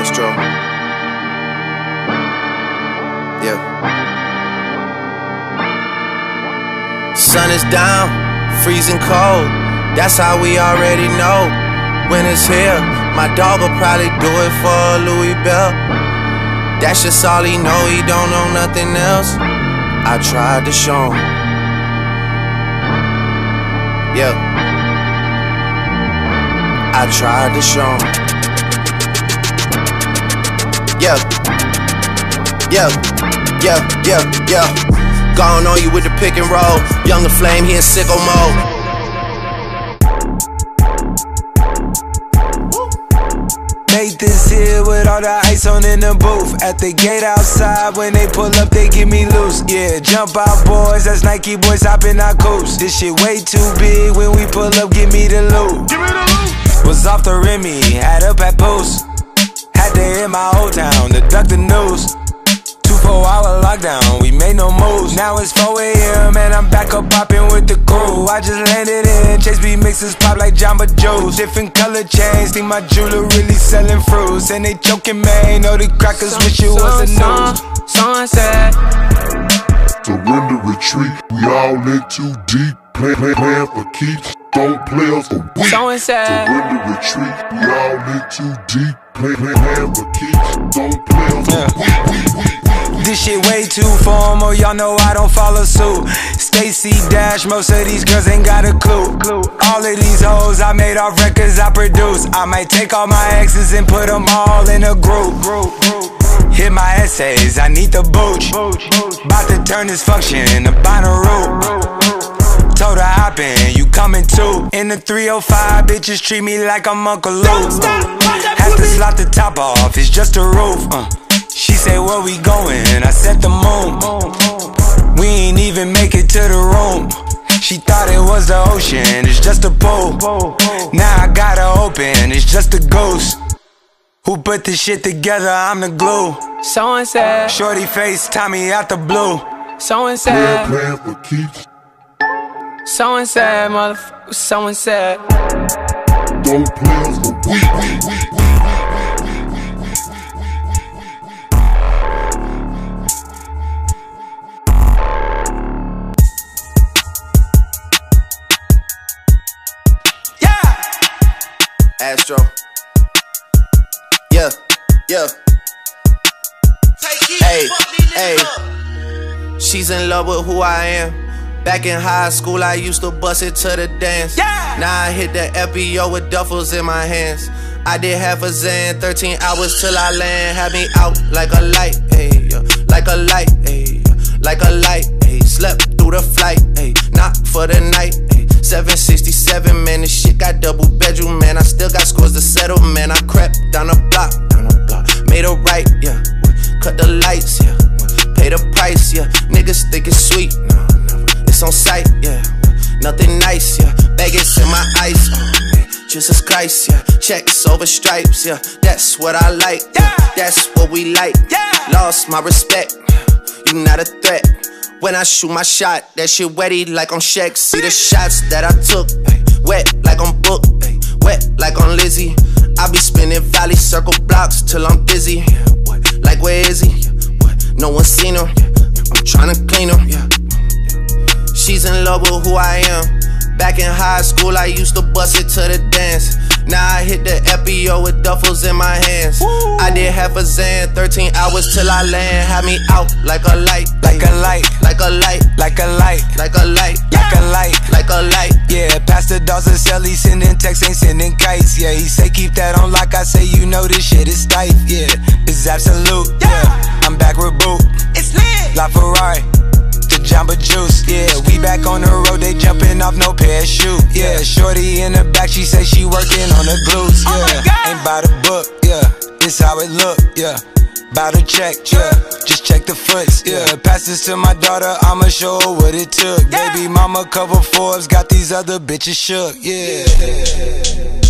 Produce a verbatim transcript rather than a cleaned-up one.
Astro. Yeah. Sun is down, freezing cold. That's how we already know. When it's here, my dog will probably do it for Louis Bell. That's just all he know, he don't know nothing else. I tried to show him. Yeah. I tried to show him. Yeah. Yeah. Yeah. Yeah. Yeah. Gone on you with the pick and roll. Younger Flame, he in sicko mode. Made this here with all the ice on in the booth. At the gate outside, when they pull up, they give me loose. Yeah, jump out boys, that's Nike boys hopping our coops. This shit way too big, when we pull up, give me the loot. Give me the loot. Was off the Remy, had up at Post. Had to hit my old town to duck the news. Two four hour lockdown, we made no moves. Now it's four A M and I'm back up popping with the crew. I just landed in, Chase B mixes pop like Jamba Joe's. Different color chains, think my jeweler really selling fruits. And they joking, man, know the crackers wish it was a news. Someone said surrender, retreat, we all in too deep. Plan, plan, plan for keeps, don't play us for weak. Someone said surrender, retreat, we all in too deep. Plan, plan, plan for keeps, don't play us for weak, weak, weak. This shit way too formal, y'all know I don't follow suit. Stacy Dash, most of these girls ain't got a clue. All of these hoes I made off records I produce. I might take all my exes and put them all in a group. Hit my essays, I need the booch. About to turn this function into Bonnaroo. Told her hop in, you coming too. In the three oh five, bitches treat me like I'm Uncle Luke. Have to slot the top off, it's just a roof. uh. She say, where we going? I said the moon. We ain't even make it to the room. She thought it was the ocean, it's just a pool. Now I gotta open, it's just a ghost. Who put this shit together? I'm the glue. Someone said Shorty face, Tommy out the blue. Someone said plan, plan for keeps. Someone said, motherfucker, someone said don't play us for weak, weak, weak, weak. Astro. Yeah, yeah. Hey, hey. She's in love with who I am. Back in high school, I used to bust it to the dance. Yeah. Now I hit the F B O with duffels in my hands. I did half a Zan, thirteen hours till I land. Had me out like a light, ayy, like a light, ayy, like a light, ayy. Slept through the flight, ayy, not for the night, ayy. seven sixty-seven, man, this shit got double bedroom, man. I still got scores to settle, man. I crept down the block, down the block, made a right, yeah. Cut the lights, yeah. Pay the price, yeah. Niggas think it's sweet, no, never. It's on sight, yeah. Nothing nice, yeah. Baggage in my ice, oh, man. Jesus Christ, yeah. Checks over stripes, yeah. That's what I like, yeah. That's what we like, yeah. Lost my respect, you not a threat. When I shoot my shot, that shit wetty like on Shaq. See the shots that I took, ay, wet like on Book, ay, wet like on Lizzie. I be spinning valley circle blocks till I'm dizzy. Yeah, what? Like where is he? Yeah, what? No one seen him. Yeah, I'm tryna clean him. Yeah, yeah. She's in love with who I am. Back in high school, I used to bust it to the dance. Now I hit the F B O with duffels in my hands. Woo. I did half a Zan, thirteen hours till I land. Had me out like a light, like a light, like a light, like a light, like a light, like a light, like a light. Yeah, Pastor Dawson sell, he sending texts, ain't sending kites. Yeah, he say keep that on lock. I say you know this shit is tight. Yeah, it's absolute. Yeah, I'm back with Boot. It's lit. La Ferrari. Jamba Juice, yeah, we back on the road, they jumping off no parachute, yeah. Shorty in the back, she say she working on the glutes, yeah. Ain't by the book, yeah, it's how it look, yeah. Bout to check, yeah, just check the foots, yeah. Pass this to my daughter, I'ma show her what it took. Baby mama cover Forbes, got these other bitches shook, yeah.